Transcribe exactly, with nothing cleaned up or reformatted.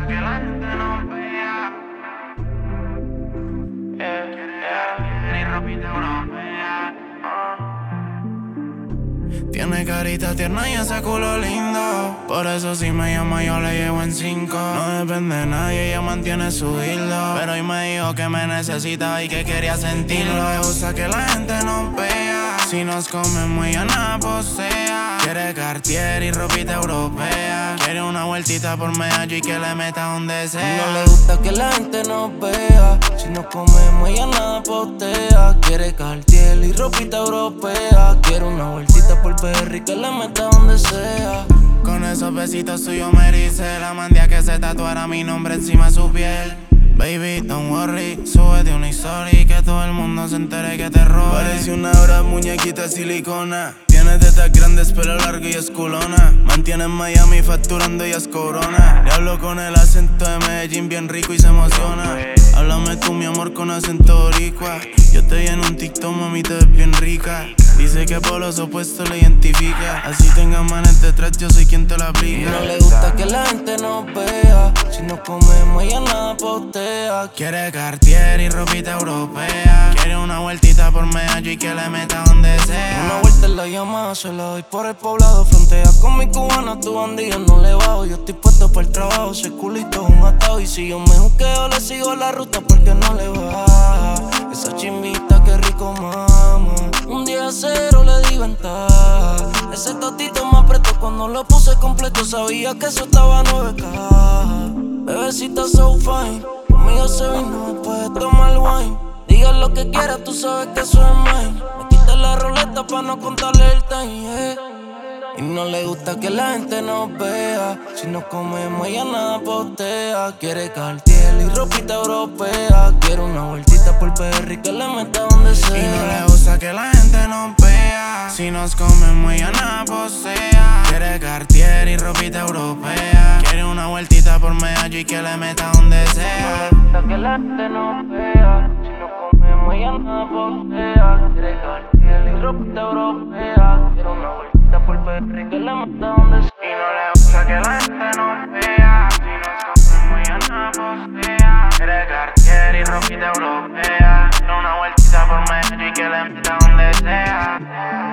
que la gente no vea. Yeah, yeah, ni ropita europea. Uh. Tiene carita tierna y ese culo lindo. Por eso si me llama yo le llevo en cinco. No depende de nadie, ella mantiene su hilo. Pero hoy me dijo que me necesitaba y que quería sentirlo. Le gusta que la gente nos vea. Si nos comemos ella nada posea. Quiere Cartier y ropita europea. Quiere una vueltita por Medallo y que le meta donde sea. No le gusta que la gente nos vea. Si nos comemos ella nada postea. Quiere Cartier y ropita europea. Quiere una vueltita por P R y que le meta donde sea. Con esos besitos suyos me erice. La mandía que se tatuara mi nombre encima de su piel. Baby, don't worry, súbete una historia y que todo el mundo se entere que te robé. Parece una obra muñequita silicona. Tiene tetas grandes, pelo largo y es culona. Mantiene en Miami facturando y es corona. Le hablo con el acento de Medellín bien rico y se emociona. Háblame tú, mi amor, con acento boricua. Yo te vi en un TikTok, mami, te ves bien rica. Dice que por los opuestos le identifica. Así tengas manes detrás, yo soy quien te la aplica. No le gusta que la gente nos vea. Si nos comemos ella nada postea. Quiere Cartier y ropita europea. Quiere una vueltita por Medallo y que le meta donde sea. Una vuelta en la llamada se la doy por el poblado. Frontea con mi cubana, tu bandilla no le bajo. Yo estoy puesto para el trabajo, ese culito es un atado. Y si yo me juqueo le sigo la ruta porque no le baja. Esa chimbita que rico mama. Un día cero le di ventaja. Ese totito me apretó cuando lo puse completo. Sabía que eso estaba nueve cajas. Bebecita so fine, conmigo se vino después de tomar wine. Diga lo que quieras, tú sabes que eso es mine. Me quité la roleta pa' no contarle el time, yeah. Y no le gusta que la gente nos vea. Si nos comemos ella nada postea. Quiere Cartier y ropita europea. Quiere una vueltita por P R y que le meta donde sea. Y no le gusta que la gente nos vea. Si nos comemos ella nada posea. Quiere Cartier y ropita europea. Quiere una vueltita por Medallo y que le meta donde sea. No le gusta que la gente nos vea. Si nos comemos ella nada postea. Quiere Cartier y ropita europea. Quiere una vueltita por P R y que le meta donde sea. Y no le gusta que la gente nos vea. Si nos comemos ella nada postea. Quiere Cartier y ropita europea. Quiere una vueltita por Medallo y que le meta donde sea.